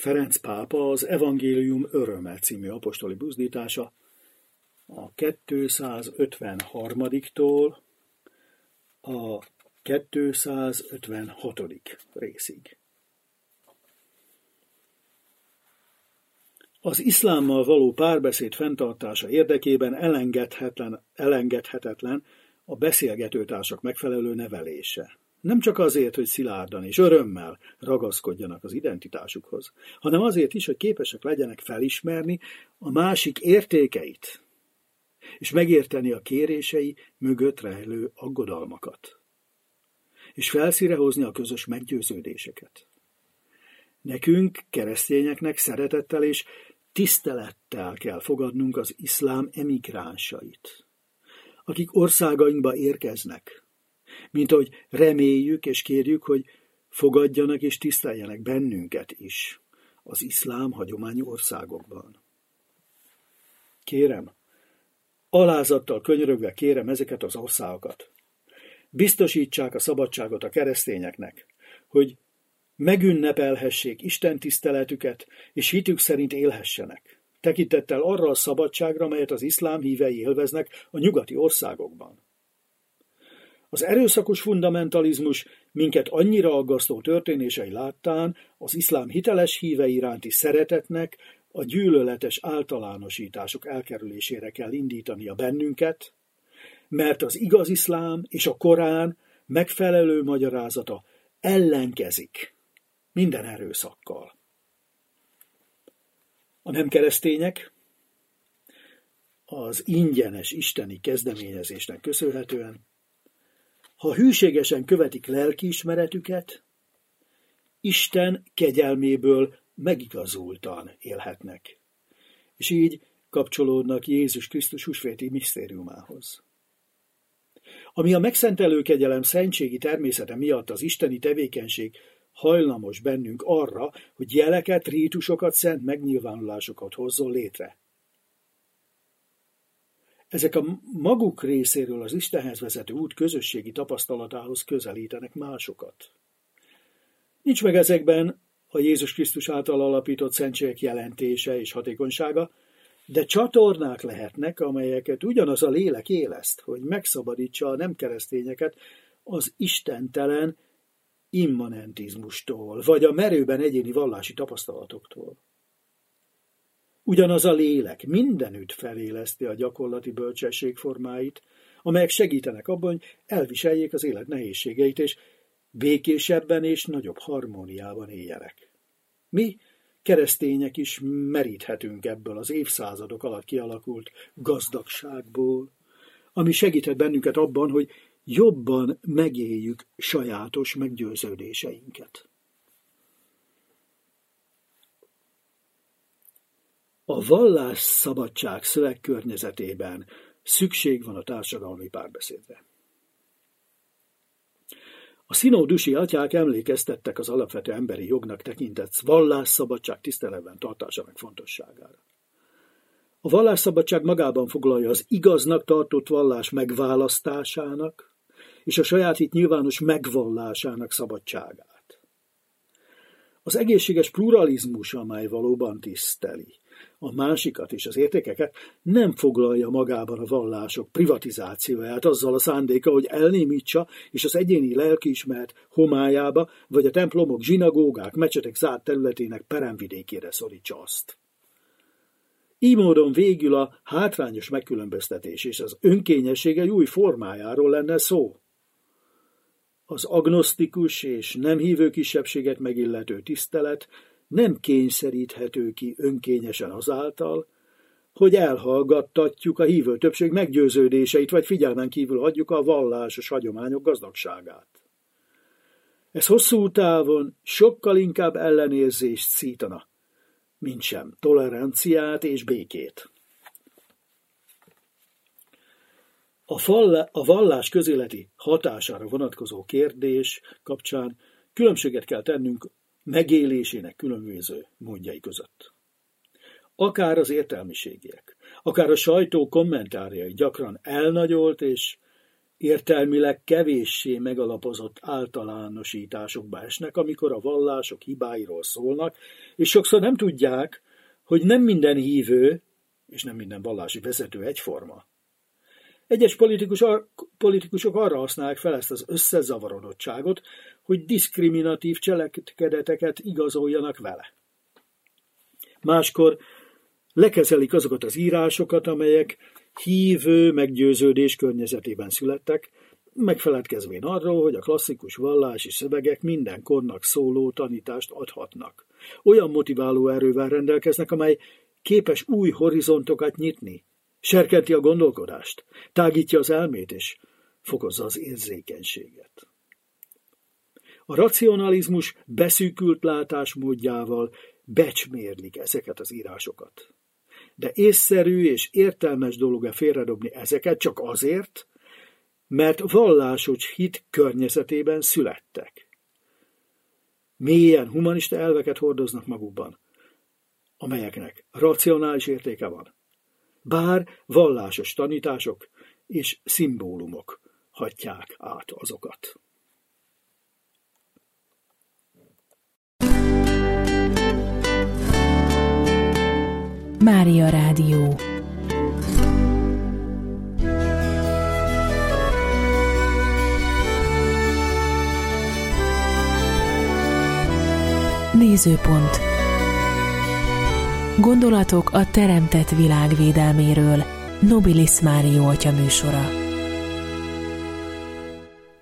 Ferenc pápa az Evangélium öröme című apostoli buzdítása a 253-tól a 256. részig. Az iszlámmal való párbeszéd fenntartása érdekében elengedhetetlen a beszélgetőtársak megfelelő nevelése. Nem csak azért, hogy szilárdan és örömmel ragaszkodjanak az identitásukhoz, hanem azért is, hogy képesek legyenek felismerni a másik értékeit, és megérteni a kérései mögött rejlő aggodalmakat, és felszínre hozni a közös meggyőződéseket. Nekünk, keresztényeknek szeretettel és tisztelettel kell fogadnunk az iszlám emigránsait, akik országainkba érkeznek, mint ahogy reméljük és kérjük, hogy fogadjanak és tiszteljenek bennünket is az iszlám hagyományú országokban. Kérem, alázattal könyörögve kérem ezeket az országokat. Biztosítsák a szabadságot a keresztényeknek, hogy megünnepelhessék Isten tiszteletüket, és hitük szerint élhessenek, tekintettel arra a szabadságra, melyet az iszlám hívei élveznek a nyugati országokban. Az erőszakos fundamentalizmus minket annyira aggasztó történései láttán az iszlám hiteles hívei iránti szeretetnek, a gyűlöletes általánosítások elkerülésére kell indítania bennünket, mert az igaz iszlám és a Korán megfelelő magyarázata ellenkezik minden erőszakkal. A nem keresztények az ingyenes isteni kezdeményezésnek köszönhetően, ha hűségesen követik lelkiismeretüket, Isten kegyelméből megigazultan élhetnek, és így kapcsolódnak Jézus Krisztus húsvéti misztériumához. Ami a megszentelő kegyelem szentségi természete miatt az isteni tevékenység hajlamos bennünk arra, hogy jeleket, rítusokat, szent megnyilvánulásokat hozzon létre. Ezek a maguk részéről az Istenhez vezető út közösségi tapasztalatához közelítenek másokat. Nincs meg ezekben a Jézus Krisztus által alapított szentségek jelentése és hatékonysága, de csatornák lehetnek, amelyeket ugyanaz a lélek éleszt, hogy megszabadítsa a nem keresztényeket az istentelen immanentizmustól, vagy a merőben egyéni vallási tapasztalatoktól. Ugyanaz a lélek mindenütt feléleszti a gyakorlati bölcsesség formáit, amelyek segítenek abban, hogy elviseljék az élet nehézségeit, és békésebben és nagyobb harmóniában éljenek. Mi, keresztények is meríthetünk ebből az évszázadok alatt kialakult gazdagságból, ami segíthet bennünket abban, hogy jobban megéljük sajátos meggyőződéseinket. A vallásszabadság szövegkörnyezetében szükség van a társadalmi párbeszédre. A szinódusi atyák emlékeztettek az alapvető emberi jognak tekintett vallásszabadság tiszteletben tartásának fontosságára. A vallásszabadság magában foglalja az igaznak tartott vallás megválasztásának és a saját hit nyilvános megvallásának szabadságát. Az egészséges pluralizmus, amely valóban tiszteli a másikat és az értékeket, nem foglalja magában a vallások privatizációját azzal a szándéka, hogy elnémítsa és az egyéni lelkiismeret homályába, vagy a templomok, zsinagógák, mecsetek zárt területének peremvidékére szorítsa azt. Így módon végül a hátrányos megkülönböztetés és az önkényesség egy új formájáról lenne szó. Az agnosztikus és nem hívő kisebbséget megillető tisztelet nem kényszeríthető ki önkényesen azáltal, hogy elhallgattatjuk a hívő többség meggyőződéseit, vagy figyelmen kívül hagyjuk a vallásos hagyományok gazdagságát. Ez hosszú távon sokkal inkább ellenérzést szítana, mintsem toleranciát és békét. A vallás közéleti hatására vonatkozó kérdés kapcsán különbséget kell tennünk megélésének különböző módjai között. Akár az értelmiségiek, akár a sajtó kommentárjai gyakran elnagyolt és értelmileg kevéssé megalapozott általánosításokba esnek, amikor a vallások hibáiról szólnak, és sokszor nem tudják, hogy nem minden hívő és nem minden vallási vezető egyforma. Egyes politikusok arra használják fel ezt az összezavarodottságot, hogy diszkriminatív cselekedeteket igazoljanak vele. Máskor lekezelik azokat az írásokat, amelyek hívő meggyőződés környezetében születtek, megfeledkezvén arról, hogy a klasszikus vallási szövegek minden kornak szóló tanítást adhatnak. Olyan motiváló erővel rendelkeznek, amely képes új horizontokat nyitni, serkenti a gondolkodást, tágítja az elmét és fokozza az érzékenységet. A racionalizmus beszűkült látásmódjával becsmérlik ezeket az írásokat. De észszerű és értelmes dolog-e félredobni ezeket csak azért, mert vallásos hit környezetében születtek. Mélyen humanista elveket hordoznak magukban, amelyeknek racionális értéke van. Bár vallásos tanítások és szimbólumok hatják át azokat. Mária Rádió. Nézőpont. Gondolatok a teremtett világ védelméről. Nobilis Mário atya műsora.